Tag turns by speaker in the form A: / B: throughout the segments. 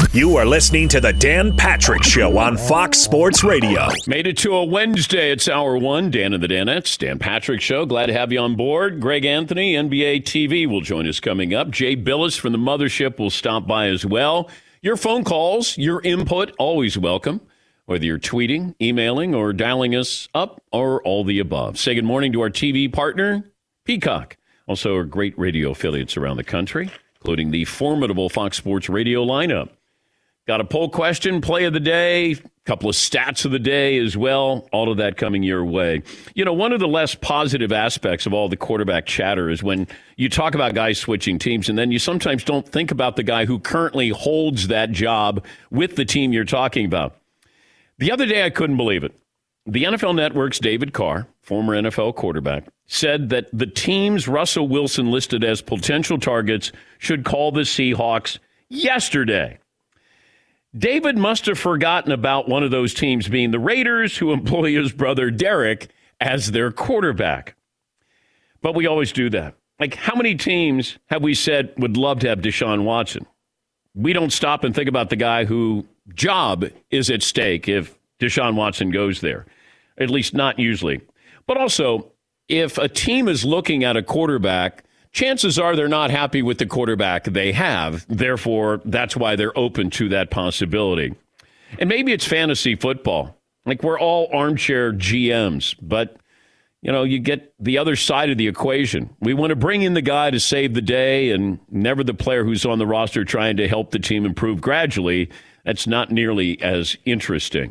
A: You are listening to the Dan Patrick Show on Fox Sports Radio.
B: Made it to a Wednesday. It's hour one. Dan and the Danettes. Dan Patrick Show. Glad to have you on board. Greg Anthony, NBA TV, will join us coming up. Jay Billis from the Mothership will stop by as well. Your phone calls, your input, always welcome. Whether you're tweeting, emailing, or dialing us up, or all the above. Say good morning to our TV partner, Peacock. Also, our great radio affiliates around the country, including the formidable Fox Sports Radio lineup. Got a poll question, play of the day, a couple of stats of the day as well. All of that coming your way. You know, one of the less positive aspects of all the quarterback chatter is when you talk about guys switching teams, and then you sometimes don't think about the guy who currently holds that job with the team you're talking about. The other day, I couldn't believe it. The NFL Network's David Carr, former NFL quarterback, said that the teams Russell Wilson listed as potential targets should call the Seahawks yesterday. David must have forgotten about one of those teams being the Raiders, who employ his brother Derek as their quarterback. But we always do that. Like, how many teams have we said would love to have Deshaun Watson? We don't stop and think about the guy whose job is at stake if Deshaun Watson goes there. At least not usually. But also, if a team is looking at a quarterback, chances are they're not happy with the quarterback they have. Therefore, that's why they're open to that possibility. And maybe it's fantasy football. Like, we're all armchair GMs, but, you know, you get the other side of the equation. We want to bring in the guy to save the day and never the player who's on the roster trying to help the team improve gradually. That's not nearly as interesting.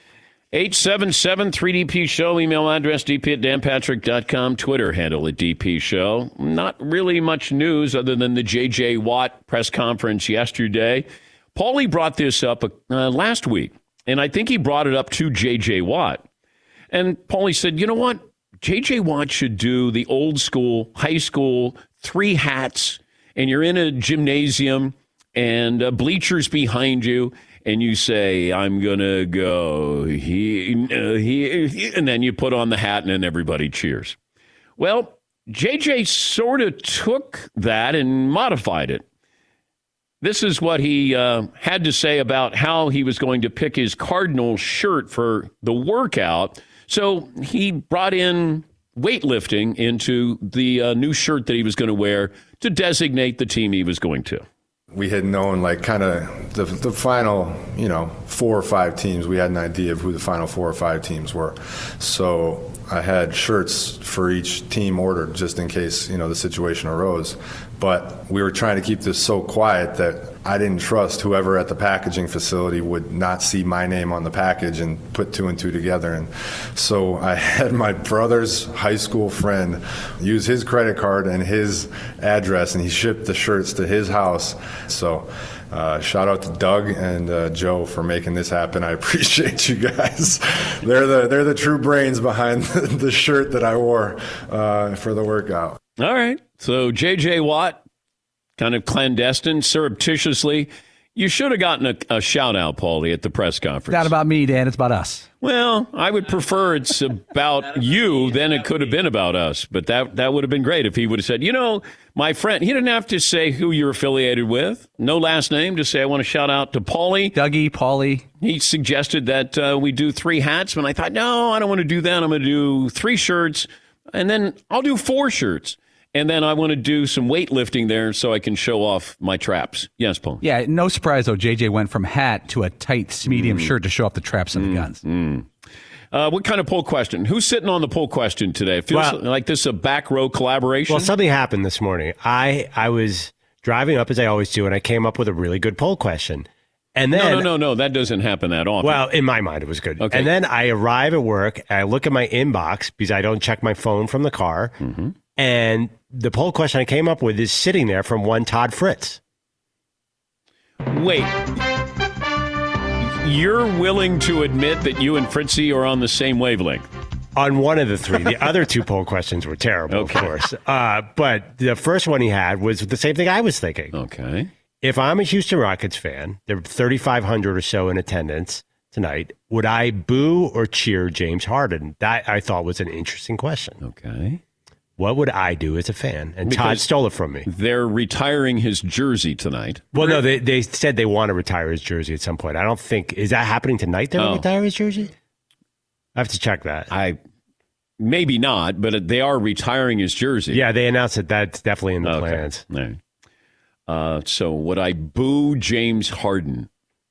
B: 877-3DP Show, email address dp@danpatrick.com, Twitter handle at DP Show. Not really much news other than the J.J. Watt press conference yesterday. Paulie brought this up last week, and I think he brought it up to J.J. Watt. And Paulie said, you know what? J.J. Watt should do the old school, high school, 3 hats, and you're in a gymnasium and bleachers behind you, and you say, I'm going to go here, and then you put on the hat, and then everybody cheers. Well, JJ sort of took that and modified it. This is what he had to say about how he was going to pick his Cardinal shirt for the workout. So he brought in weightlifting into the new shirt that he was going to wear to designate the team he was going to.
C: We had known, like, kind of the final, 4 or 5 teams. We had an idea of who the final 4 or 5 teams were. So I had shirts for each team ordered just in case, the situation arose. But we were trying to keep this so quiet that I didn't trust whoever at the packaging facility would not see my name on the package and put 2 and 2 together. And so I had my brother's high school friend use his credit card and his address, and he shipped the shirts to his house. So shout out to Doug and Joe for making this happen. I appreciate you guys. They're the true brains behind the shirt that I wore for the workout.
B: All right. So J.J. Watt, kind of clandestine, surreptitiously. You should have gotten a shout-out, Paulie, at the press conference.
D: It's not about me, Dan. It's about us.
B: Well, I would prefer it's about you than it could have been about us. But that would have been great if he would have said, my friend, he didn't have to say who you're affiliated with. No last name. Just say, I want to shout out to Paulie.
D: Dougie, Paulie.
B: He suggested that we do 3 hats. And I thought, no, I don't want to do that. I'm going to do 3 shirts. And then I'll do 4 shirts. And then I want to do some weightlifting there so I can show off my traps. Yes, Paul.
D: Yeah, no surprise, though. JJ went from hat to a tight, medium shirt to show off the traps and the guns.
B: What kind of poll question? Who's sitting on the poll question today? It feels like this is a back row collaboration.
E: Well, something happened this morning. I was driving up, as I always do, and I came up with a really good poll question. And then,
B: No. That doesn't happen that often.
E: Well, in my mind, it was good.
B: Okay.
E: And then I arrive at work, I look at my inbox because I don't check my phone from the car. Mm-hmm. And the poll question I came up with is sitting there from one Todd Fritz.
B: Wait. You're willing to admit that you and Fritzy are on the same wavelength?
E: On one of the 3. The other 2 poll questions were terrible, of course. But the first one he had was the same thing I was thinking.
B: Okay.
E: If I'm a Houston Rockets fan, there were 3,500 or so in attendance tonight, would I boo or cheer James Harden? That I thought was an interesting question.
B: Okay.
E: What would I do as a fan? And
B: Because
E: Todd stole it from me.
B: They're retiring his jersey tonight.
E: Well, no, they said they want to retire his jersey at some point. I don't think, is that happening tonight? They're going to retire his jersey? I have to check that.
B: Maybe not, but they are retiring his jersey.
E: Yeah, they announced that that's definitely in the plans.
B: Right. So would I boo James Harden?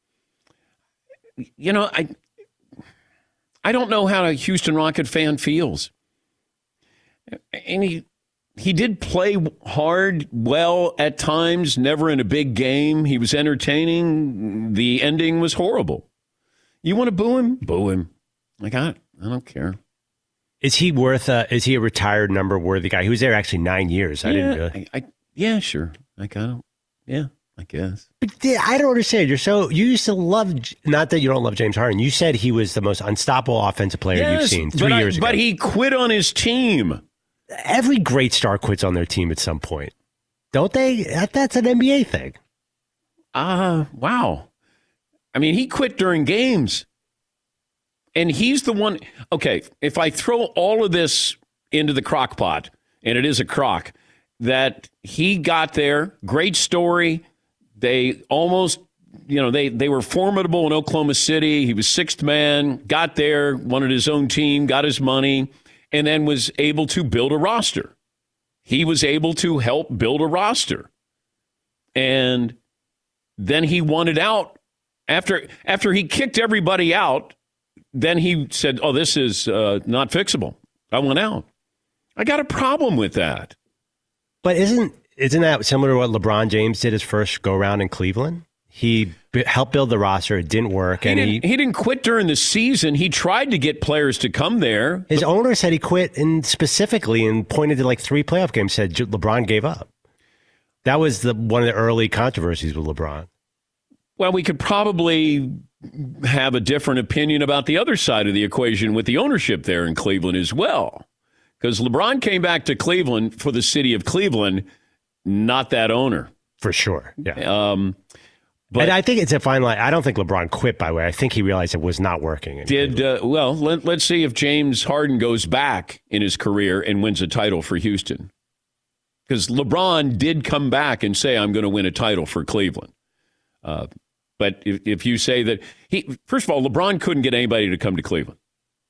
B: You know, I don't know how a Houston Rocket fan feels. And he did play hard, well at times, never in a big game. He was entertaining. The ending was horrible. You want to boo him? Boo him. Like, I don't care.
E: Is he a retired number worthy guy? He was there actually 9 years. I didn't really.
B: Yeah, sure. I guess.
E: But I don't understand. You used to love, not that you don't love James Harden. You said he was the most unstoppable offensive player you've seen 3 years ago.
B: But he quit on his team.
E: Every great star quits on their team at some point. Don't they? That's an NBA thing.
B: Wow. I mean, he quit during games. And he's the one. Okay, if I throw all of this into the crock pot, and it is a crock, that he got there, great story. They almost, they were formidable in Oklahoma City. He was sixth man, got there, wanted his own team, got his money, and then was able to build a roster. He was able to help build a roster. And then he wanted out. After he kicked everybody out, then he said, this is not fixable. I want out. I got a problem with that.
E: But isn't that similar to what LeBron James did his first go-around in Cleveland? He helped build the roster. It didn't work. He
B: didn't quit during the season. He tried to get players to come there.
E: His owner said he quit specifically and pointed to like 3 playoff games, said LeBron gave up. That was one of the early controversies with LeBron.
B: Well, we could probably have a different opinion about the other side of the equation with the ownership there in Cleveland as well. Because LeBron came back to Cleveland for the city of Cleveland, not that owner.
E: For sure, yeah. But I think it's a fine line. I don't think LeBron quit, by the way. I think he realized it was not working.
B: Let's see if James Harden goes back in his career and wins a title for Houston. Because LeBron did come back and say, I'm going to win a title for Cleveland. But if you say that first of all, LeBron couldn't get anybody to come to Cleveland.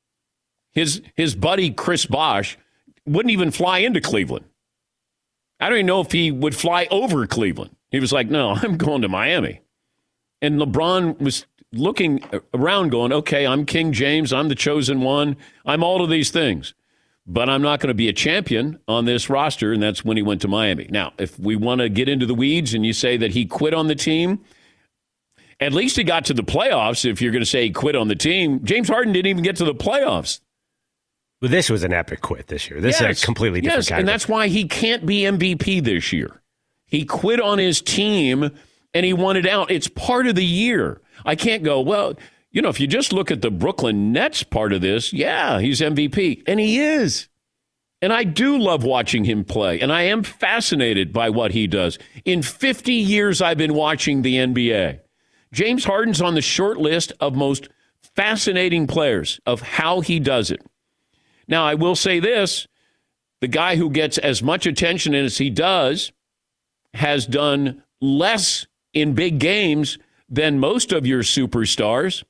B: His buddy Chris Bosh wouldn't even fly into Cleveland. I don't even know if he would fly over Cleveland. He was like, no, I'm going to Miami. And LeBron was looking around going, okay, I'm King James. I'm the chosen one. I'm all of these things. But I'm not going to be a champion on this roster, and that's when he went to Miami. Now, if we want to get into the weeds and you say that he quit on the team, at least he got to the playoffs. If you're going to say he quit on the team, James Harden didn't even get to the playoffs.
E: Well, this was an epic quit this year. This is a completely different category.
B: And that's why he can't be MVP this year. He quit on his team, and he wanted out. It's part of the year. I can't go, well, if you just look at the Brooklyn Nets part of this, yeah, he's MVP. And he is. And I do love watching him play, and I am fascinated by what he does. In 50 years, I've been watching the NBA. James Harden's on the short list of most fascinating players of how he does it. Now, I will say this. The guy who gets as much attention as he does has done less in big games than most of your superstars.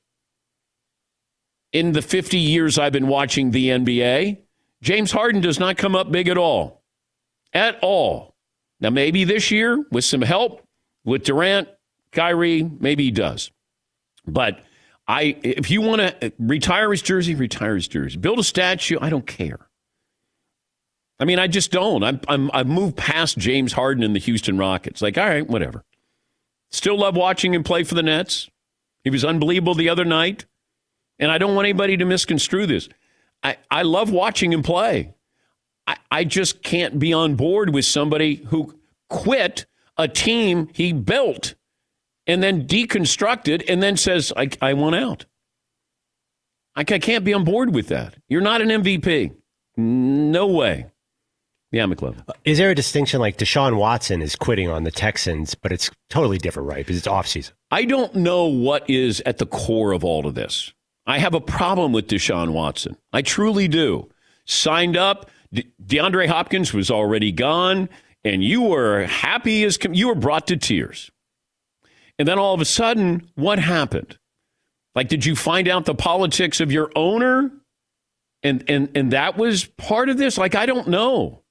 B: In the 50 years I've been watching the NBA, James Harden does not come up big at all. At all. Now, maybe this year, with some help, with Durant, Kyrie, maybe he does. But if you want to retire his jersey, retire his jersey. Build a statue, I don't care. I mean, I just don't. I've moved past James Harden and the Houston Rockets. Like, all right, whatever. Still love watching him play for the Nets. He was unbelievable the other night. And I don't want anybody to misconstrue this. I love watching him play. I just can't be on board with somebody who quit a team he built and then deconstructed and then says, I want out. I can't be on board with that. You're not an MVP. No way. Yeah, McLovin.
E: Is there a distinction like Deshaun Watson is quitting on the Texans, but it's totally different, right? Because it's offseason.
B: I don't know what is at the core of all of this. I have a problem with Deshaun Watson. I truly do. Signed up DeAndre Hopkins was already gone, and you were happy as you were brought to tears. And then all of a sudden, what happened? Like, did you find out the politics of your owner? And that was part of this? Like, I don't know.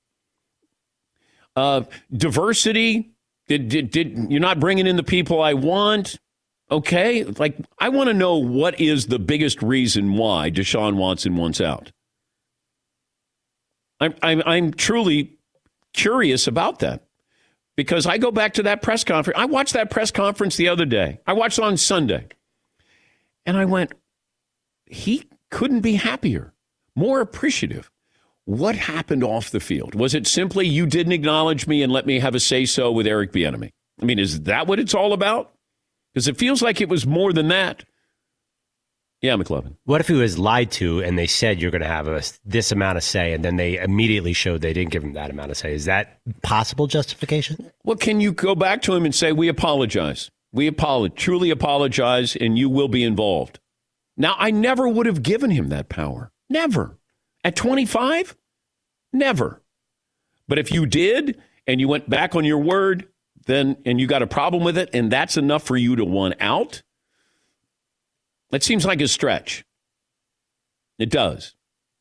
B: Diversity. Did you're not bringing in the people I want? Okay. Like, I want to know what is the biggest reason why Deshaun Watson wants out. I'm truly curious about that. Because I go back to that press conference. I watched that press conference the other day. I watched it on Sunday. And I went, he couldn't be happier, more appreciative. What happened off the field? Was it simply you didn't acknowledge me and let me have a say-so with Eric Bieniemy? I mean, is that what it's all about? Because it feels like it was more than that. Yeah, McLovin.
E: What if he was lied to and they said you're going to have this amount of say, and then they immediately showed they didn't give him that amount of say? Is that possible justification?
B: Well, can you go back to him and say, we apologize. We truly apologize, and you will be involved. Now, I never would have given him that power. Never. At 25? Never. But if you did, and you went back on your word, and you got a problem with it, and that's enough for you to want out, that seems like a stretch. It does.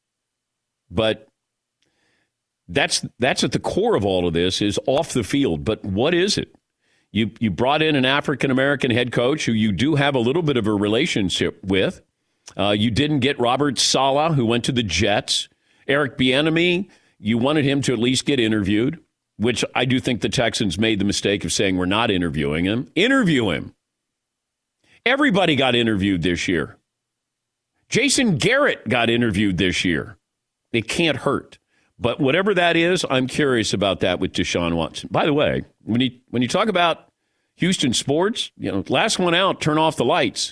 B: But that's at the core of all of this, is off the field. But what is it? You brought in an African-American head coach who you do have a little bit of a relationship with. You didn't get Robert Saleh, who went to the Jets. Eric Bieniemy, you wanted him to at least get interviewed, which I do think the Texans made the mistake of saying we're not interviewing him. Interview him. Everybody got interviewed this year. Jason Garrett got interviewed this year. It can't hurt. But whatever that is, I'm curious about that with Deshaun Watson. By the way, when you talk about Houston sports, last one out, turn off the lights.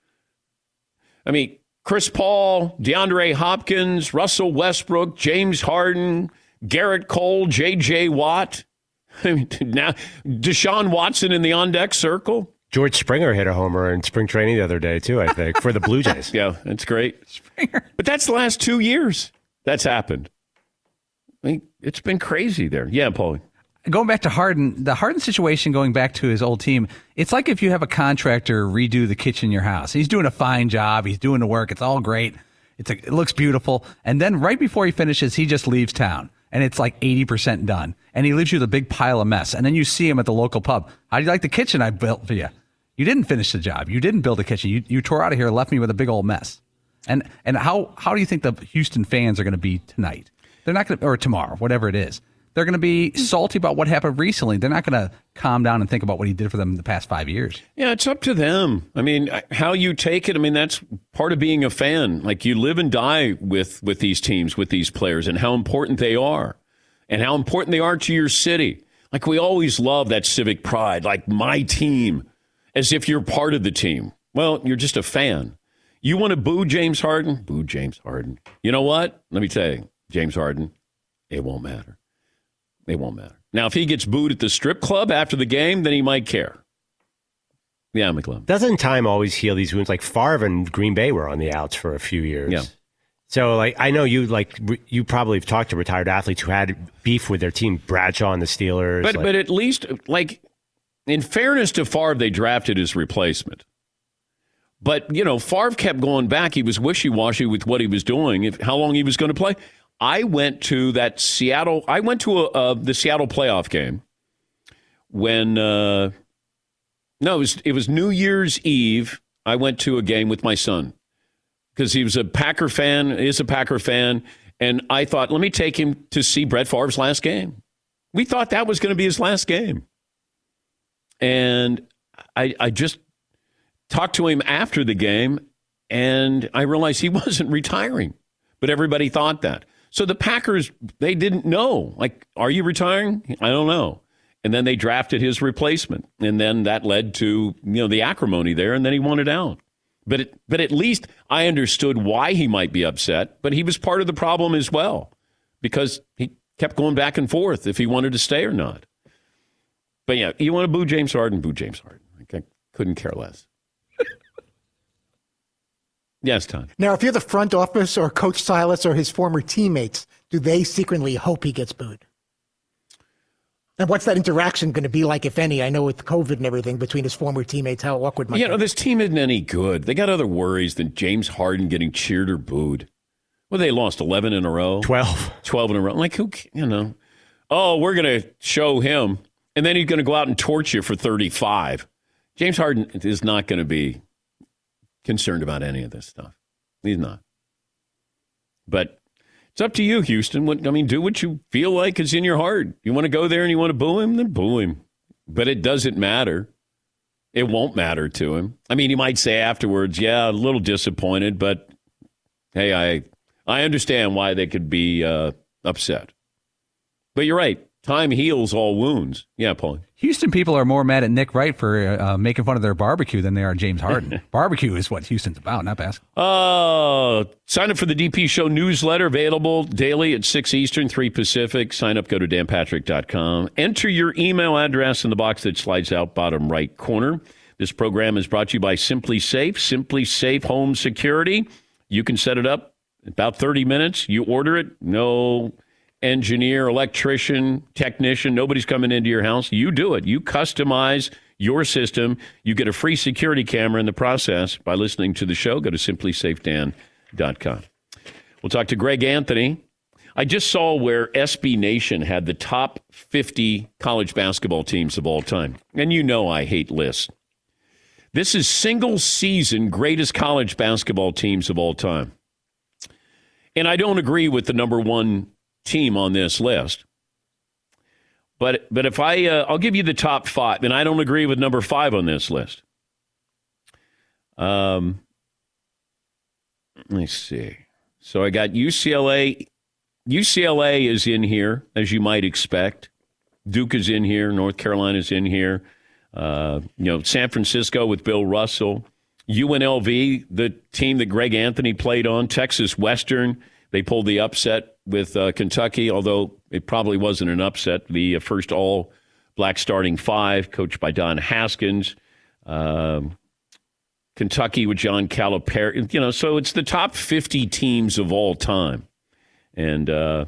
B: I mean, Chris Paul, DeAndre Hopkins, Russell Westbrook, James Harden, Garrett Cole, J.J. Watt. I mean, now Deshaun Watson in the on-deck circle.
E: George Springer hit a homer in spring training the other day, too, I think, for the Blue Jays.
B: Yeah, that's great. Springer. But that's the last 2 years that's happened. I mean, it's been crazy there. Yeah, Paulie.
D: Going back to Harden, the Harden situation, going back to his old team, it's like if you have a contractor redo the kitchen in your house. He's doing a fine job. He's doing the work. It's all great. It looks beautiful. And then right before he finishes, he just leaves town. And it's like 80% done. And he leaves you with a big pile of mess. And then you see him at the local pub. How do you like the kitchen I built for you? You didn't finish the job. You didn't build a kitchen. You tore out of here and left me with a big old mess. And how do you think the Houston fans are going to be tonight? They're not going to, or tomorrow, whatever it is. They're going to be salty about what happened recently. They're not going to calm down and think about what he did for them in the past 5 years.
B: Yeah, it's up to them. I mean, how you take it, I mean, that's part of being a fan. Like, you live and die with these teams, with these players, and how important they are, and how important they are to your city. Like, we always love that civic pride, like my team, as if you're part of the team. Well, you're just a fan. You want to boo James Harden? Boo James Harden. You know what? Let me tell you, James Harden, it won't matter. It won't matter. Now, if he gets booed at the strip club after the game, then he might care. Yeah, McLean.
E: Doesn't time always heal these wounds? Like Favre and Green Bay were on the outs for a few years.
B: Yeah.
E: So, I know you probably have talked to retired athletes who had beef with their team, Bradshaw and the Steelers.
B: But at least, in fairness to Favre, they drafted his replacement. But, Favre kept going back. He was wishy-washy with what he was doing, how long he was going to play. I went to the Seattle playoff game when, it was New Year's Eve. I went to a game with my son because he was a Packer fan, and I thought, let me take him to see Brett Favre's last game. We thought that was going to be his last game. And I just talked to him after the game, and I realized he wasn't retiring, but everybody thought that. So the Packers, they didn't know. Like, are you retiring? I don't know. And then they drafted his replacement. And then that led to, the acrimony there, and then he wanted out. But at least I understood why he might be upset, but he was part of the problem as well, because he kept going back and forth if he wanted to stay or not. But yeah, you want to boo James Harden, boo James Harden. Okay? Couldn't care less. Yes, Todd.
F: Now, if you're the front office or Coach Silas or his former teammates, do they secretly hope he gets booed? And what's that interaction going to be like, if any? I know with COVID and everything between his former teammates, how awkward might be.
B: This team isn't any good. They got other worries than James Harden getting cheered or booed. Well, they lost 11 in a row.
E: 12
B: in a row. Like, oh, we're going to show him, and then he's going to go out and torch you for 35. James Harden is not going to be concerned about any of this stuff. He's not. But it's up to you, Houston. Do what you feel like is in your heart. You want to go there and you want to boo him, then boo him. But it doesn't matter. It won't matter to him. He might say afterwards, yeah, a little disappointed, but hey, I understand why they could be upset. But you're right. Time heals all wounds. Yeah, Paul.
D: Houston people are more mad at Nick Wright for making fun of their barbecue than they are James Harden. Barbecue is what Houston's about, not basketball.
B: Sign up for the DP Show newsletter, available daily at 6 Eastern, 3 Pacific. Sign up, go to danpatrick.com. Enter your email address in the box that slides out bottom right corner. This program is brought to you by Simply Safe, Simply Safe Home Security. You can set it up in about 30 minutes. You order it, no engineer, electrician, technician, nobody's coming into your house. You do it. You customize your system. You get a free security camera in the process by listening to the show. Go to simplysafedan.com. We'll talk to Greg Anthony. I just saw where SB Nation had the top 50 college basketball teams of all time. And I hate lists. This is single season greatest college basketball teams of all time. And I don't agree with the number one team on this list. But if I'll give you the top 5, and I don't agree with number 5 on this list. Let me see. So I got UCLA. UCLA is in here, as you might expect. Duke is in here. North Carolina's in here. San Francisco with Bill Russell. UNLV, the team that Greg Anthony played on. Texas Western. They pulled the upset with Kentucky, although it probably wasn't an upset. The first all-black starting 5, coached by Don Haskins. Kentucky with John Calipari. So it's the top 50 teams of all time. And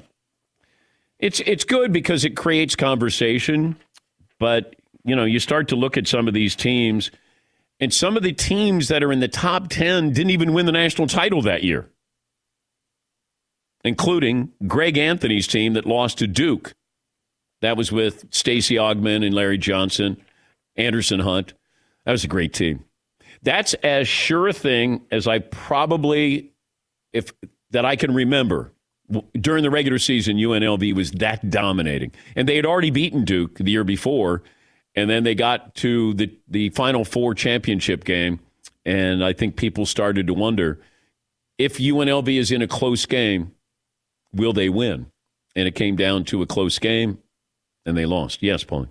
B: it's good because it creates conversation. But, you start to look at some of these teams, and some of the teams that are in the top 10 didn't even win the national title that year, including Greg Anthony's team that lost to Duke. That was with Stacey Augmon and Larry Johnson, Anderson Hunt. That was a great team. That's as sure a thing as I probably, that I can remember. During the regular season, UNLV was that dominating. And they had already beaten Duke the year before, and then they got to the Final Four championship game, and I think people started to wonder, if UNLV is in a close game, will they win? And it came down to a close game, and they lost. Yes, Paul.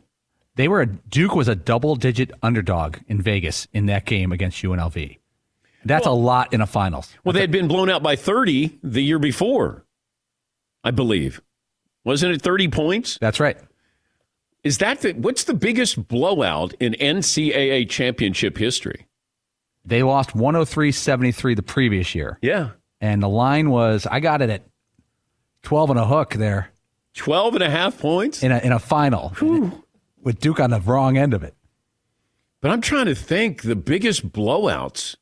D: Duke was a double-digit underdog in Vegas in that game against UNLV. That's a lot in a finals.
B: Well, they had been blown out by 30 the year before, I believe. Wasn't it 30 points?
D: That's right.
B: Is that what's the biggest blowout in NCAA championship history?
D: They lost 103-73 the previous year.
B: Yeah.
D: And the line was, I got it at 12 and a hook there.
B: 12 and a half points?
D: In a final. Whew. With Duke on the wrong end of it.
B: But I'm trying to think the biggest blowouts.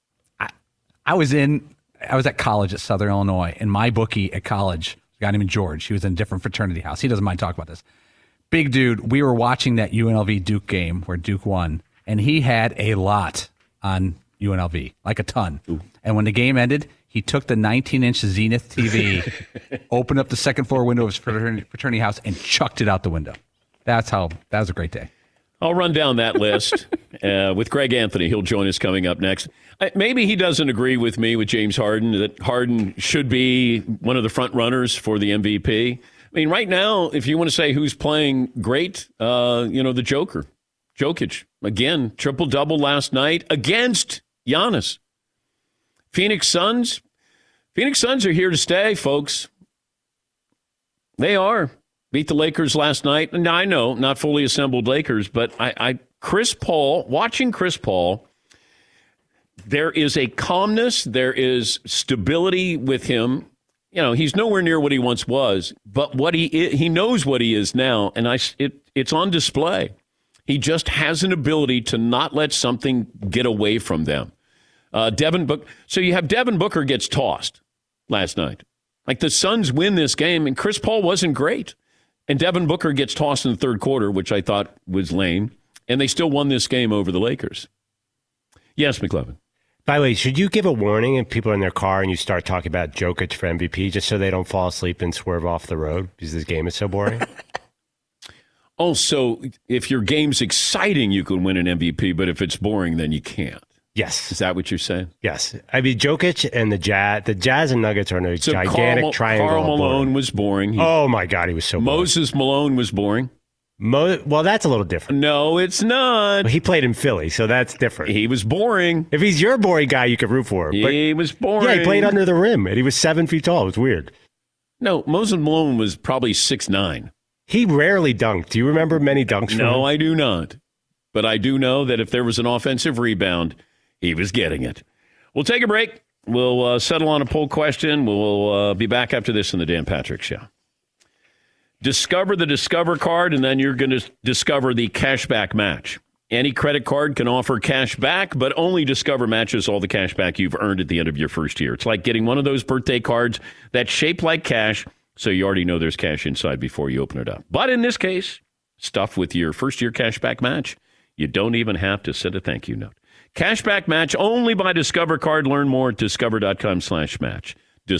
D: I was at college at Southern Illinois, and my bookie at college, a guy named George, he was in a different fraternity house. He doesn't mind talking about this. Big dude, we were watching that UNLV Duke game where Duke won, and he had a lot on UNLV, like a ton. Ooh. And when the game ended, he took the 19-inch Zenith TV, opened up the second floor window of his fraternity house, and chucked it out the window. That was a great day.
B: I'll run down that list with Greg Anthony. He'll join us coming up next. Maybe he doesn't agree with me with James Harden, that Harden should be one of the front runners for the MVP. I mean, right now, if you want to say who's playing great, the Joker. Jokic, again, triple-double last night against Giannis. Phoenix Suns are here to stay, folks. They are. Beat the Lakers last night. And I know, not fully assembled Lakers, but watching Chris Paul, there is a calmness, there is stability with him. You know, he's nowhere near what he once was, but what he knows what he is now, and it's on display. He just has an ability to not let something get away from them. So you have Devin Booker gets tossed last night. Like, the Suns win this game, and Chris Paul wasn't great. And Devin Booker gets tossed in the third quarter, which I thought was lame. And they still won this game over the Lakers. Yes, McLevin.
E: By the way, should you give a warning if people are in their car and you start talking about Jokic for MVP just so they don't fall asleep and swerve off the road because this game is so boring?
B: Also, if your game's exciting, you can win an MVP, but if it's boring, then you can't.
E: Yes.
B: Is that what you're saying?
E: Yes. I mean, Jokic and the Jazz and Nuggets are in a gigantic triangle.
B: Karl Malone was boring.
E: Oh, my God, he was so boring.
B: Moses Malone was boring.
E: Well, that's a little different.
B: No, it's not.
E: He played in Philly, so that's different.
B: He was boring.
E: If he's your boring guy, you could root for him.
B: He was boring.
E: Yeah, he played under the rim, and he was 7 feet tall. It was weird.
B: No, Moses Malone was probably 6'9".
E: He rarely dunked. Do you remember many dunks from him?
B: No, I do not. But I do know that if there was an offensive rebound, he was getting it. We'll take a break. We'll settle on a poll question. We'll be back after this in the Dan Patrick Show. Discover the Discover card, and then you're going to discover the cashback match. Any credit card can offer cash back, but only Discover matches all the cash back you've earned at the end of your first year. It's like getting one of those birthday cards that's shaped like cash, so you already know there's cash inside before you open it up. But in this case, stuff with your first-year cashback match, you don't even have to send a thank you note. Cashback match only by Discover card. Learn more at discover.com/match.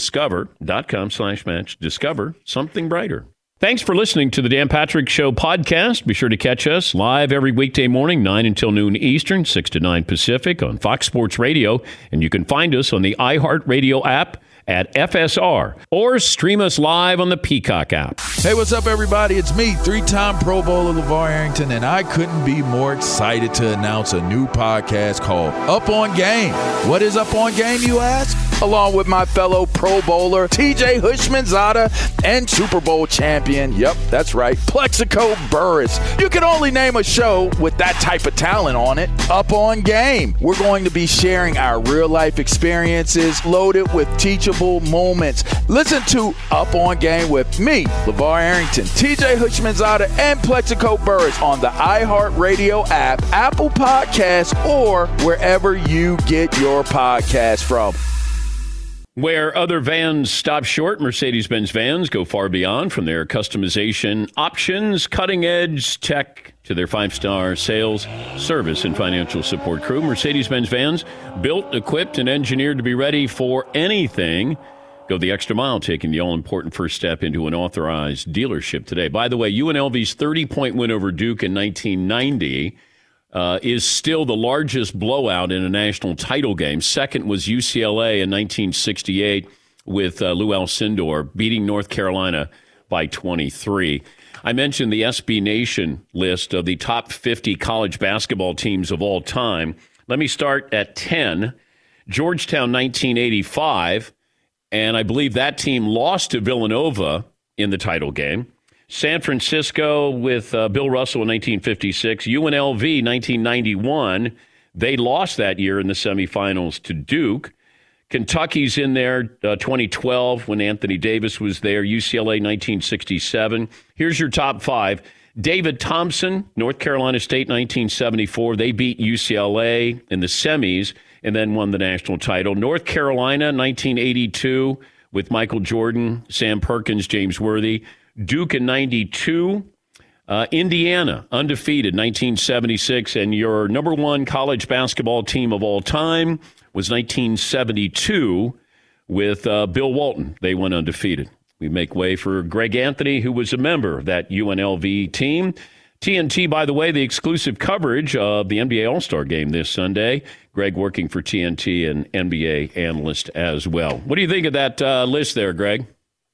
B: Discover.com/match. Discover something brighter. Thanks for listening to the Dan Patrick Show podcast. Be sure to catch us live every weekday morning, 9 until noon Eastern, 6 to 9 Pacific on Fox Sports Radio. And you can find us on the iHeartRadio app at FSR or stream us live on the Peacock app.
G: Hey, what's up, everybody? It's me, 3-time Pro Bowler LeVar Arrington, and I couldn't be more excited to announce a new podcast called Up on Game. What is Up on Game, you ask? Along with my fellow Pro Bowler, TJ Houshmandzadeh, and Super Bowl champion, yep, that's right, Plexico Burress. You can only name a show with that type of talent on it. Up on Game. We're going to be sharing our real-life experiences loaded with teachable moments. Listen to Up on Game with me, LeVar Arrington, TJ Houshmandzadeh, and Plexico Burress on the iHeartRadio app, Apple Podcasts, or wherever you get your podcasts from.
B: Where other vans stop short, Mercedes-Benz vans go far beyond, from their customization options, cutting-edge tech, to their 5-star sales, service, and financial support crew. Mercedes-Benz vans, built, equipped, and engineered to be ready for anything. Go the extra mile, taking the all-important first step into an authorized dealership today. By the way, UNLV's 30-point win over Duke in 1990 is still the largest blowout in a national title game. Second was UCLA in 1968 with Lou Alcindor beating North Carolina by 23. I mentioned the SB Nation list of the top 50 college basketball teams of all time. Let me start at 10. Georgetown, 1985, and I believe that team lost to Villanova in the title game. San Francisco with Bill Russell in 1956. UNLV, 1991. They lost that year in the semifinals to Duke. Kentucky's in there, 2012, when Anthony Davis was there. UCLA, 1967. Here's your top 5. David Thompson, North Carolina State, 1974. They beat UCLA in the semis and then won the national title. North Carolina, 1982, with Michael Jordan, Sam Perkins, James Worthy. Duke in 92. Indiana, undefeated, 1976. And your number one college basketball team of all time was 1972 with Bill Walton. They went undefeated. We make way for Greg Anthony, who was a member of that UNLV team. TNT, by the way, the exclusive coverage of the NBA All-Star Game this Sunday. Greg working for TNT and NBA analyst as well. What do you think of that list there, Greg?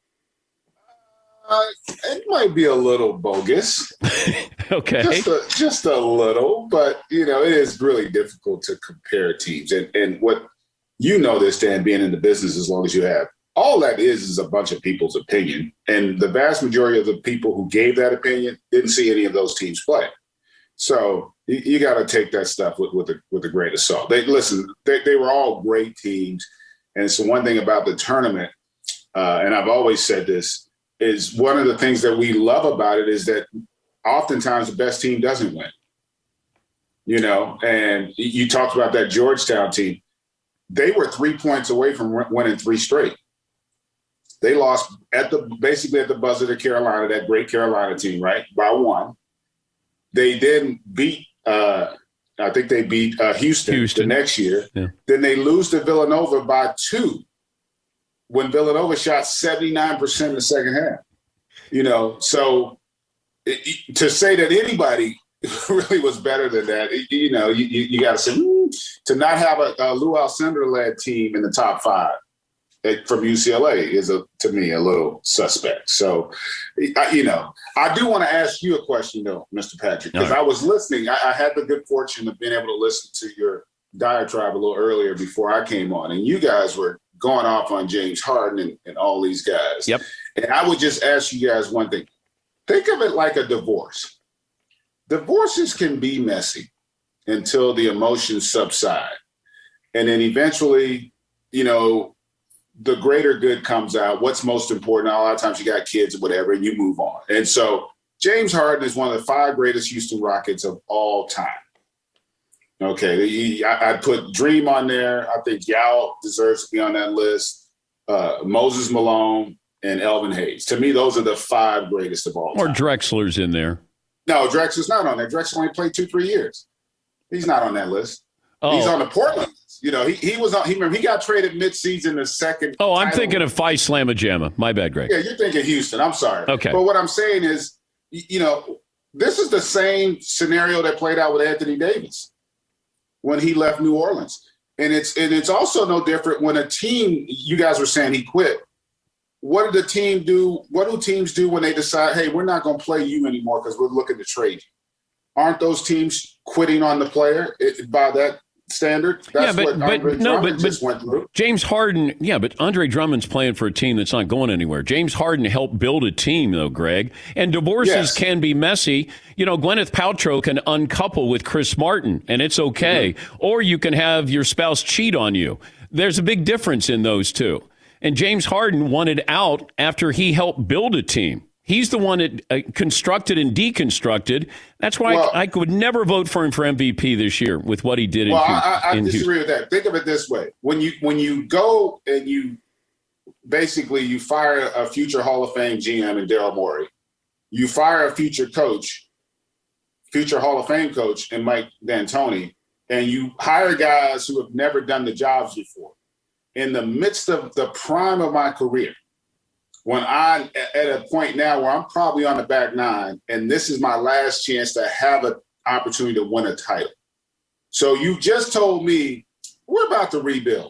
H: It might be a little bogus.
B: Okay.
H: Just a little, but, it is really difficult to compare teams. And what this, Dan, being in the business as long as you have, all that is a bunch of people's opinion. And the vast majority of the people who gave that opinion didn't see any of those teams play. So you got to take that stuff with a grain of salt. They were all great teams. And so one thing about the tournament, and I've always said this, is one of the things that we love about it is that oftentimes the best team doesn't win. You know, and you talked about that Georgetown team. They were 3 points away from winning 3 straight. They lost basically at the buzzer to Carolina, that great Carolina team, right, by 1. They then beat, I think they beat Houston the next year. Yeah. Then they lose to Villanova by 2 when Villanova shot 79% in the second half. You know, so to say that anybody really was better than that, you know, you got to say, to not have a Lou Alcindor-led team in the top 5 from UCLA is, to me, a little suspect. So, you know, I do want to ask you a question, though, Mr. Patrick, because I was listening. I had the good fortune of being able to listen to your diatribe a little earlier before I came on, and you guys were going off on James Harden and all these guys. Yep. And I would just ask you guys one thing. Think of it like a divorce. Divorces can be messy until the emotions subside. And then eventually, you know, the greater good comes out. What's most important? A lot of times you got kids or whatever, and you move on. And so James Harden is one of the 5 greatest Houston Rockets of all time. Okay, I'd put Dream on there. I think Yao deserves to be on that list. Moses Malone and Elvin Hayes. To me, those are the 5 greatest of all time.
B: Or Drexler's in there.
H: No, Drexler's not on there. Drexler only played 2-3 years. He's not on that list. Oh. He's on the Portland list. You know, he was on. He got traded midseason the second.
B: Oh, I'm thinking of Phi Slamma Jamma. My bad, Greg.
H: Yeah, you're thinking Houston. I'm sorry. Okay. But what I'm saying is, you know, this is the same scenario that played out with Anthony Davis when he left New Orleans, and it's also no different when a team. You guys were saying he quit. What did the team do? What do teams do when they decide, hey, we're not going to play you anymore because we're looking to trade you? Aren't those teams quitting on the player by that standard? That's what Andre Drummond just went through.
B: James Harden, but Andre Drummond's playing for a team that's not going anywhere. James Harden helped build a team, though, Greg. And divorces can be messy. You know, Gwyneth Paltrow can uncouple with Chris Martin, and it's okay. Mm-hmm. Or you can have your spouse cheat on you. There's a big difference in those two. And James Harden wanted out after he helped build a team. He's the one that constructed and deconstructed. That's why I would never vote for him for MVP this year with what he did in Houston.
H: I disagree with that. Think of it this way. When you go and you fire a future Hall of Fame GM in Daryl Morey, you fire a future Hall of Fame coach in Mike D'Antoni, and you hire guys who have never done the jobs before. In the midst of the prime of my career, when I'm at a point now where I'm probably on the back 9, and this is my last chance to have an opportunity to win a title. So you just told me we're about to rebuild.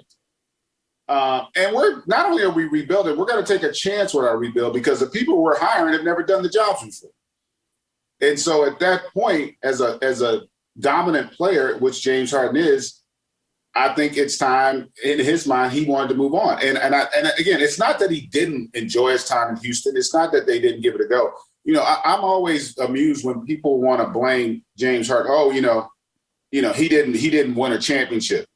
H: And we're not only are we rebuilding, we're going to take a chance with our rebuild because the people we're hiring have never done the jobs before. And so at that point, as a dominant player, which James Harden is, I think it's time, in his mind, he wanted to move on. And again, it's not that he didn't enjoy his time in Houston. It's not that they didn't give it a go. You know, I'm always amused when people want to blame James Harden. Oh, you know, he didn't win a championship.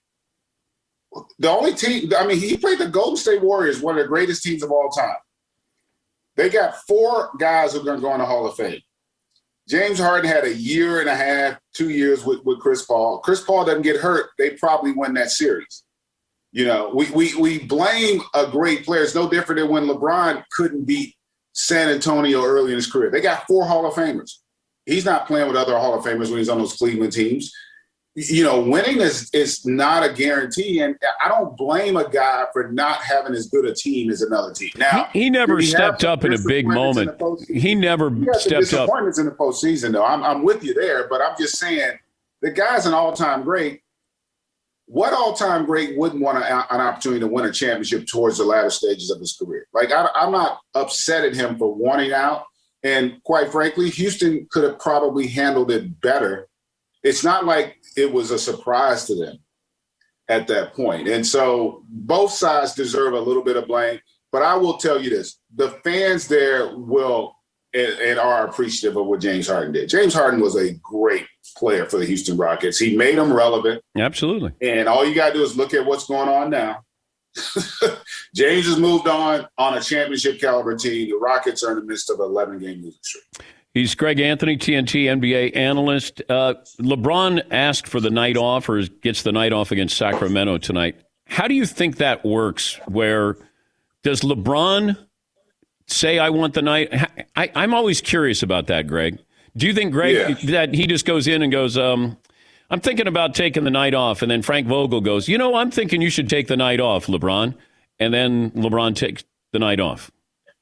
H: The only team, I mean, he played the Golden State Warriors, one of the greatest teams of all time. They got 4 guys who are going to go in the Hall of Fame. James Harden had a year and a half, 2 years with Chris Paul. Chris Paul doesn't get hurt, they probably win that series. You know, we blame a great player. It's no different than when LeBron couldn't beat San Antonio early in his career. They got 4 Hall of Famers. He's not playing with other Hall of Famers when he's on those Cleveland teams. You know, winning is not a guarantee, and I don't blame a guy for not having as good a team as another team. Now,
B: he never stepped up in a big moment. He never stepped up.
H: Disappointments in the postseason, though. I'm with you there, but I'm just saying the guy's an all-time great. What all-time great wouldn't want an opportunity to win a championship towards the latter stages of his career? Like, I'm not upset at him for wanting out, and quite frankly, Houston could have probably handled it better. It's not like it was a surprise to them at that point. And so both sides deserve a little bit of blame. But I will tell you this, the fans there will and are appreciative of what James Harden did. James Harden was a great player for the Houston Rockets. He made them relevant.
B: Absolutely.
H: And all you got to do is look at what's going on now. James has moved on a championship caliber team. The Rockets are in the midst of an 11-game losing streak.
B: He's Greg Anthony, TNT NBA analyst. LeBron asked for the night off, or gets the night off against Sacramento tonight. How do you think that works? Where does LeBron say, I want the night? I'm always curious about that, Greg. Do you think, Greg, that he just goes in and goes, I'm thinking about taking the night off, and then Frank Vogel goes, I'm thinking you should take the night off, LeBron, and then LeBron takes the night off?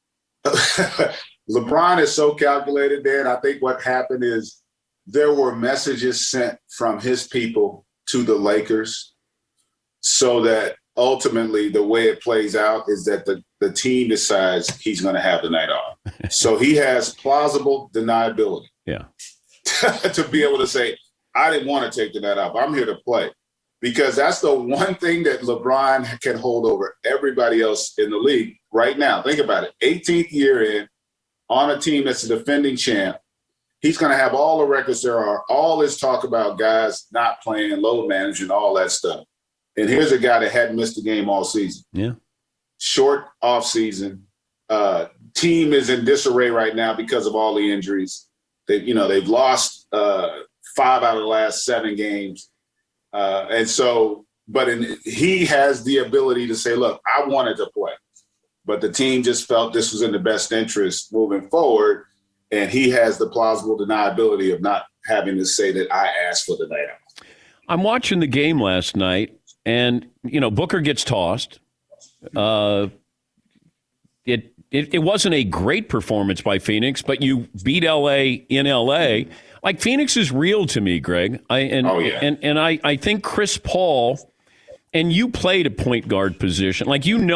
H: LeBron is so calculated, Dan. I think what happened is there were messages sent from his people to the Lakers so that ultimately the way it plays out is that the team decides he's going to have the night off. So he has plausible deniability to be able to say, I didn't want to take the night off. I'm here to play. Because that's the one thing that LeBron can hold over everybody else in the league right now. Think about it. 18th year in, on a team that's a defending champ, he's going to have all the records there are, all this talk about guys not playing, load management, all that stuff. And here's a guy that hadn't missed a game all season.
B: Yeah.
H: Short off season. Team is in disarray right now because of all the injuries. They've lost 5 out of the last 7 games. He has the ability to say, look, I wanted to play. But the team just felt this was in the best interest moving forward, and he has the plausible deniability of not having to say that I asked for the night off.
B: I'm watching the game last night, and, Booker gets tossed. It wasn't a great performance by Phoenix, but you beat L.A. in L.A. Like, Phoenix is real to me, Greg. I think Chris Paul – and you played a point guard position.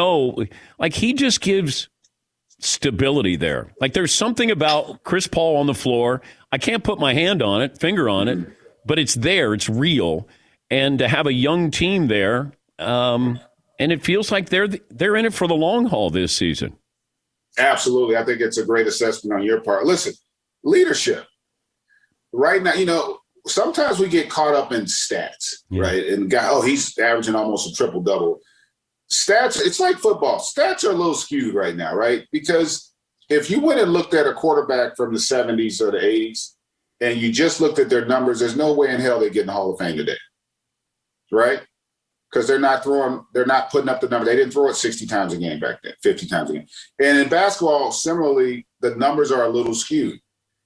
B: He just gives stability there. Like, there's something about Chris Paul on the floor. I can't put my finger on it, but it's there. It's real. And to have a young team there, and it feels like they're in it for the long haul this season.
H: Absolutely. I think it's a great assessment on your part. Listen, leadership. Right now, sometimes we get caught up in stats, right? And he's averaging almost a triple-double. Stats, it's like football. Stats are a little skewed right now, right? Because if you went and looked at a quarterback from the 70s or the 80s and you just looked at their numbers, there's no way in hell they get in the Hall of Fame today, right? Because they're not putting up the number. They didn't throw it 60 times a game back then, 50 times a game. And in basketball, similarly, the numbers are a little skewed.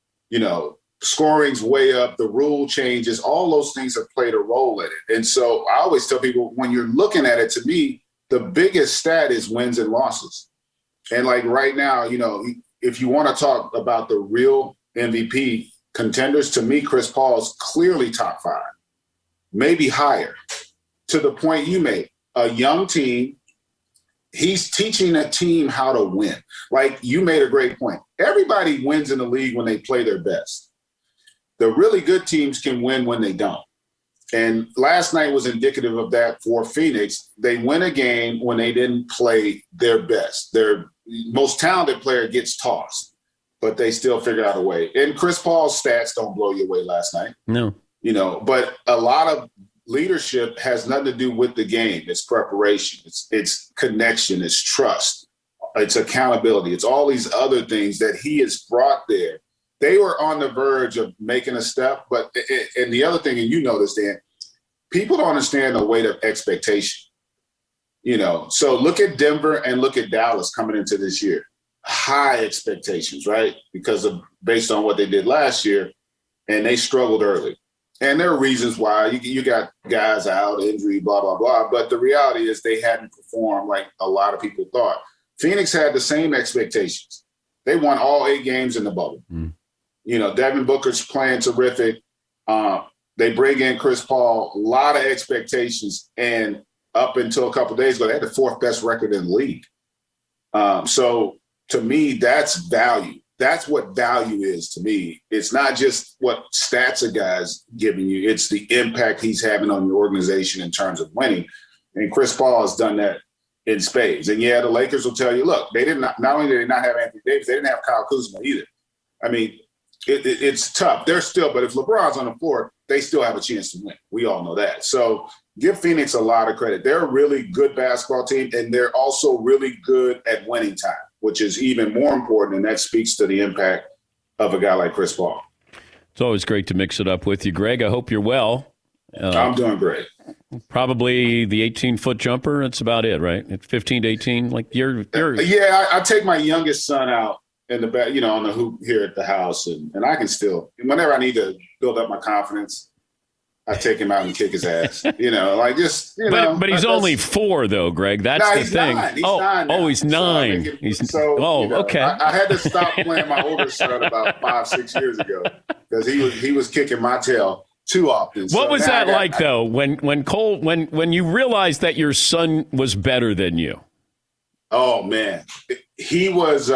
H: Scoring's way up, the rule changes, all those things have played a role in it. And so I always tell people, when you're looking at it, to me, the biggest stat is wins and losses. And like right now, if you want to talk about the real MVP contenders, to me, Chris Paul is clearly top 5, maybe higher, to the point you made. A young team, he's teaching a team how to win. Like, you made a great point. Everybody wins in the league when they play their best. The really good teams can win when they don't. And last night was indicative of that for Phoenix. They win a game when they didn't play their best. Their most talented player gets tossed, but they still figure out a way. And Chris Paul's stats don't blow you away last night.
B: No.
H: But a lot of leadership has nothing to do with the game. It's preparation. It's connection. It's trust. It's accountability. It's all these other things that he has brought there. They were on the verge of making a step, and the other thing, and this, Dan, people don't understand the weight of expectation. So look at Denver and look at Dallas coming into this year. High expectations, right? Based on what they did last year, and they struggled early. And there are reasons why. You got guys out, injury, blah, blah, blah. But the reality is they hadn't performed like a lot of people thought. Phoenix had the same expectations. They won all 8 games in the bubble. Devin Booker's playing terrific. They bring in Chris Paul, a lot of expectations. And up until a couple of days ago, they had the 4th best record in the league. So to me, that's value. That's what value is to me. It's not just what stats a guy's giving you. It's the impact he's having on your organization in terms of winning. And Chris Paul has done that in spades. And the Lakers will tell you, look, they didn't. Not only did they not have Anthony Davis, they didn't have Kyle Kuzma either. I mean, it's tough. They're still, but if LeBron's on the floor, they still have a chance to win. We all know that. So give Phoenix a lot of credit. They're a really good basketball team, and they're also really good at winning time, which is even more important, and that speaks to the impact of a guy like Chris Paul.
B: It's always great to mix it up with you, Greg. I hope you're well.
H: I'm doing great.
B: Probably the 18-foot jumper. That's about it, right? At 15 to 18, like you're.
H: Yeah, I take my youngest son out in the back, on the hoop here at the house, and I can still, whenever I need to build up my confidence, I take him out and kick his ass. But he's only 4, though, Greg. That's the thing. 9. He's 9 now.
B: He's 9. Okay.
H: I had to stop playing my older son about 5-6 years ago because he was kicking my tail too often.
B: What was that like, though, when Cole, when you realized that your son was better than you?
H: Oh man, he was.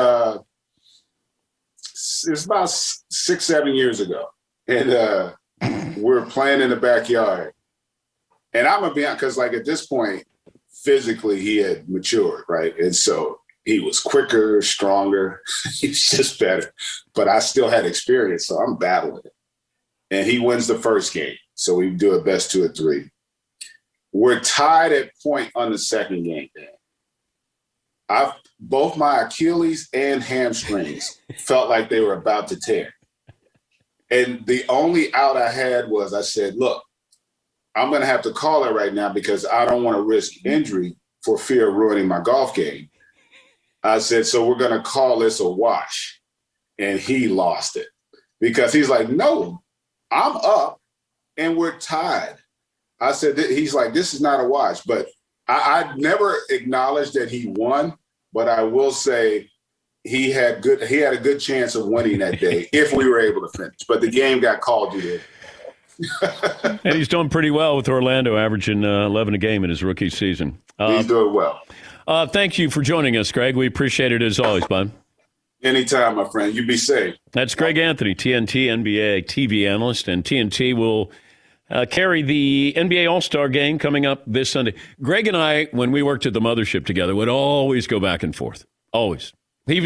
H: It was about 6-7 years ago, and we're playing in the backyard. And I'm gonna be honest, because like at this point, physically he had matured, right? And so he was quicker, stronger. He was just better. But I still had experience, so I'm battling it. And he wins the first game, so we do a best 2 of 3. We're tied at point on the second game, Dan. Both my Achilles and hamstrings felt like they were about to tear. And the only out I had was I said, look, I'm going to have to call it right now because I don't want to risk injury for fear of ruining my golf game. I said, so we're going to call this a wash. And he lost it because he's like, no, I'm up and we're tied. I said, he's like, this is not a wash. But I never acknowledged that he won. But I will say he had a good chance of winning that day if we were able to finish. But the game got called due to
B: And he's doing pretty well with Orlando, averaging 11 a game in his rookie season.
H: He's doing well.
B: Thank you for joining us, Greg. We appreciate it as always, bud.
H: Anytime, my friend. You be safe.
B: That's Greg Anthony, TNT NBA TV analyst, and TNT will carry the NBA All-Star game coming up this Sunday. Greg and I, when we worked at the mothership together, would always go back and forth. Always. He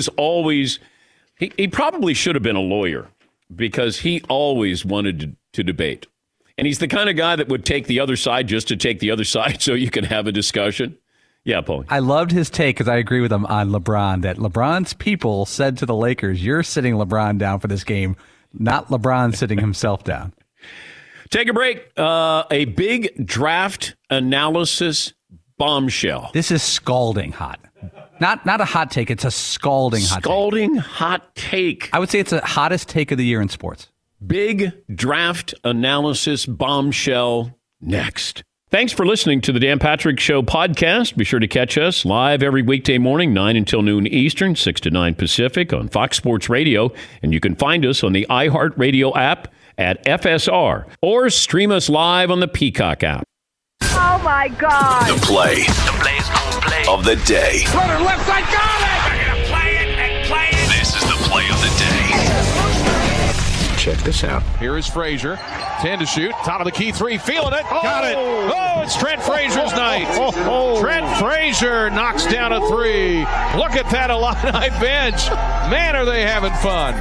B: probably should have been a lawyer because he always wanted to debate. And he's the kind of guy that would take the other side just to take the other side so you can have a discussion. Yeah, Paul.
D: I loved his take because I agree with him on LeBron, that LeBron's people said to the Lakers, you're sitting LeBron down for this game, not LeBron sitting himself down.
B: Take a break. A big draft analysis bombshell.
D: This is scalding hot. Not a hot take. It's a scalding hot take.
B: Scalding hot take.
D: I would say it's the hottest take of the year in sports.
B: Big draft analysis bombshell next. Thanks for listening to the Dan Patrick Show podcast. Be sure to catch us live every weekday morning, 9 until noon Eastern, 6 to 9 Pacific on Fox Sports Radio. And you can find us on the iHeartRadio app at FSR or stream us live on the Peacock app.
I: Oh, my God.
A: The play of the day.
I: Runner left side, got it! They're going to play it and play it.
A: This is the play of the day. Check this out.
J: Here is Frazier. 10 to shoot. Top of the key three. Feeling it. Got it. Oh, it's Trent Frazier's night. Trent Frazier knocks down a 3. Look at that Illini bench. Man, are they having fun.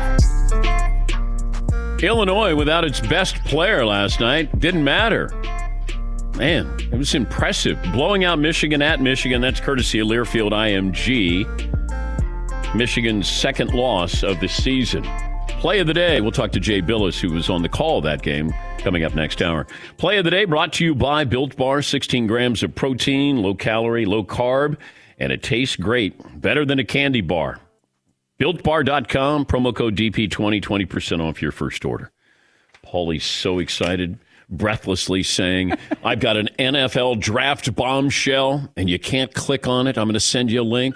B: Illinois without its best player last night. Didn't matter. Man, it was impressive. Blowing out Michigan at Michigan. That's courtesy of Learfield IMG. Michigan's second loss of the season. Play of the day. We'll talk to Jay Billis, who was on the call that game, coming up next hour. Play of the day brought to you by Built Bar. 16 grams of protein, low calorie, low carb, and it tastes great. Better than a candy bar. BuiltBar.com, promo code DP20, 20% off your first order. Paulie's so excited, breathlessly saying, I've got an NFL draft bombshell, and you can't click on it. I'm going to send you a link.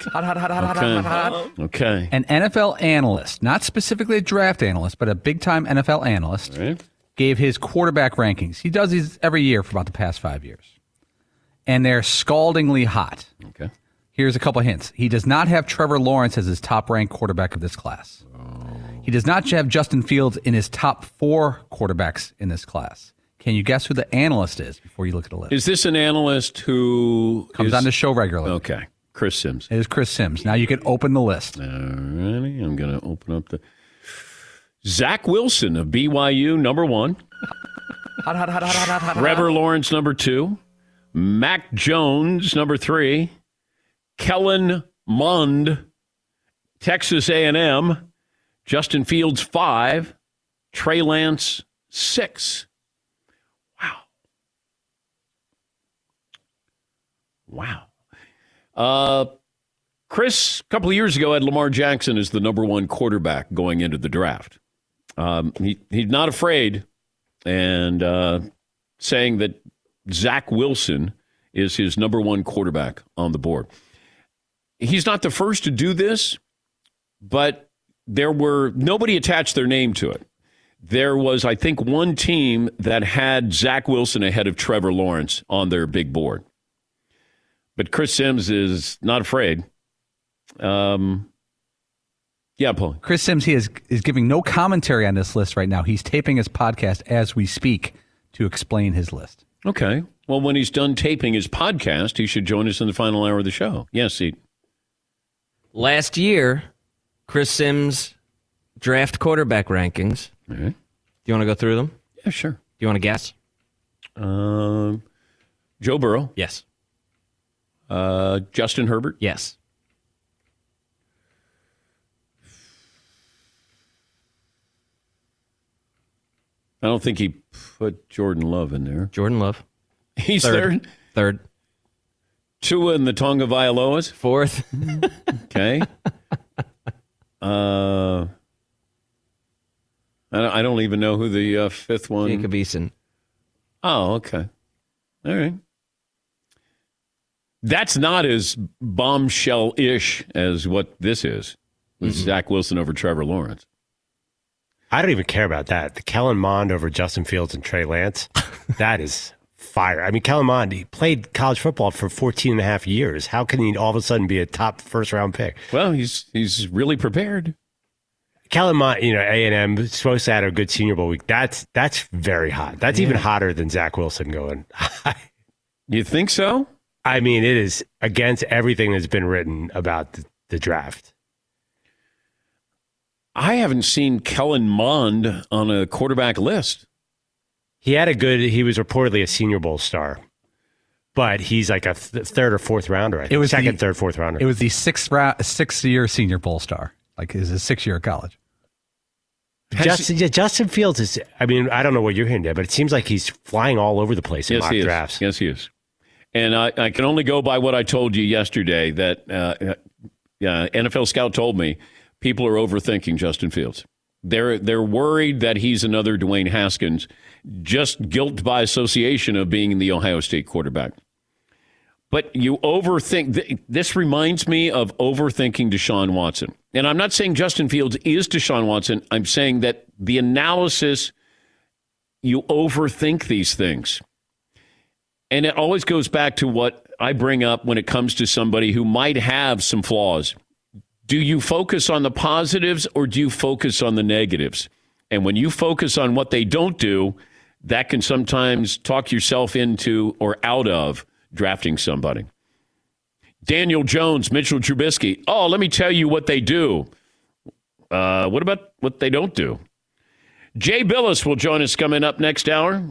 B: Okay.
D: An NFL analyst, not specifically a draft analyst, but a big-time NFL analyst, gave his quarterback rankings. He does these every year for about the past 5 years. And they're scaldingly hot.
B: Okay.
D: Here's a couple of hints. He does not have Trevor Lawrence as his top-ranked quarterback of this class. He does not have Justin Fields in his top 4 quarterbacks in this class. Can you guess who the analyst is before you look at the list?
B: Is this an analyst who
D: comes on the show regularly?
B: Okay. Chris Sims.
D: It is Chris Sims. Now you can open the list.
B: All righty. I'm going to open up the... Zach Wilson of BYU, number 1. Trevor Lawrence, number 2. Mac Jones, number 3. Kellen Mond, Texas A&M. Justin Fields, 5. Trey Lance, 6. Wow. Chris, a couple of years ago, had Lamar Jackson as the number 1 quarterback going into the draft. He's not afraid and saying that Zach Wilson is his number 1 quarterback on the board. He's not the first to do this, but nobody attached their name to it. There was, I think, one team that had Zach Wilson ahead of Trevor Lawrence on their big board. But Chris Sims is not afraid. Yeah, Paul.
D: Chris Sims, he is giving no commentary on this list right now. He's taping his podcast as we speak to explain his list.
B: Okay. Well, when he's done taping his podcast, he should join us in the final hour of the show. Yes, Seat.
K: Last year, Chris Sims draft quarterback rankings.
B: All right.
K: Do you want to go through them?
B: Yeah, sure.
K: Do you want to guess?
B: Joe Burrow.
K: Yes.
B: Justin Herbert.
K: Yes.
B: I don't think he put Jordan Love in there.
K: Jordan Love.
B: He's third.
K: Third.
B: Tua and the Tonga Vailoas.
K: 4th.
B: Okay. I don't even know who the 5th one.
K: Jacob Eason.
B: Oh, okay. All right. That's not as bombshell-ish as what this is. With Zach Wilson over Trevor Lawrence.
E: I don't even care about that. The Kellen Mond over Justin Fields and Trey Lance, that is fire. I mean, Kellen Mond, he played college football for 14 and a half years. How can he all of a sudden be a top first-round pick?
B: Well, he's really prepared.
E: Kellen Mond, A&M, supposed to have a good Senior Bowl week. That's very hot. That's even hotter than Zach Wilson going.
B: You think so?
E: I mean, it is against everything that's been written about the draft.
B: I haven't seen Kellen Mond on a quarterback list.
E: He was reportedly a Senior Bowl star, but he's like a third or fourth rounder. I think. It was second, third, fourth rounder.
D: It was the sixth-year Senior Bowl star. Like his 6th year of college.
E: Justin Fields is, I mean, I don't know what you're hearing there, but it seems like he's flying all over the place in mock drafts.
B: Yes, he is. And I can only go by what I told you yesterday that NFL Scout told me people are overthinking Justin Fields. They're worried that he's another Dwayne Haskins, just guilt by association of being the Ohio State quarterback. But you overthink. This reminds me of overthinking Deshaun Watson. And I'm not saying Justin Fields is Deshaun Watson. I'm saying that the analysis, you overthink these things. And it always goes back to what I bring up when it comes to somebody who might have some flaws. Do you focus on the positives or do you focus on the negatives? And when you focus on what they don't do, that can sometimes talk yourself into or out of drafting somebody. Daniel Jones, Mitchell Trubisky. Oh, let me tell you what they do. What about what they don't do? Jay Billis will join us coming up next hour.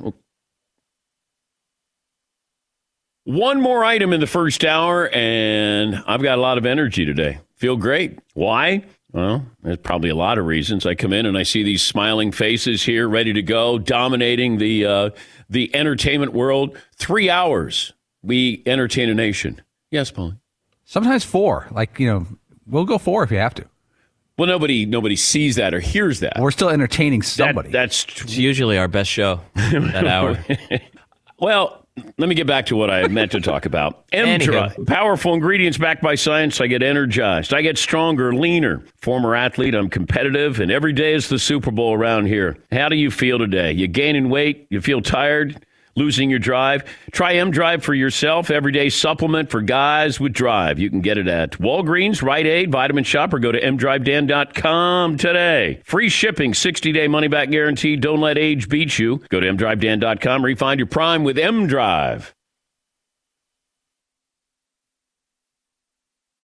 B: One more item in the first hour, and I've got a lot of energy today. Feel great. Why? Well, there's probably a lot of reasons. I come in and I see these smiling faces here, ready to go, dominating the entertainment world. 3 hours, we entertain a nation. Yes, Paul.
D: Sometimes 4. We'll go 4 if you have to.
B: Well, nobody sees that or hears that.
D: We're still entertaining somebody.
K: It's usually our best show, that hour.
B: Well, let me get back to what I meant to talk about. M-Drive, powerful ingredients backed by science. I get energized. I get stronger, leaner. Former athlete, I'm competitive, and every day is the Super Bowl around here. How do you feel today? You gaining weight? You feel tired? Losing your drive? Try M-Drive for yourself. Everyday supplement for guys with drive. You can get it at Walgreens, Rite Aid, Vitamin Shop, or go to mdrivedan.com today. Free shipping, 60-day money-back guarantee. Don't let age beat you. Go to mdrivedan.com, refine your prime with M-Drive.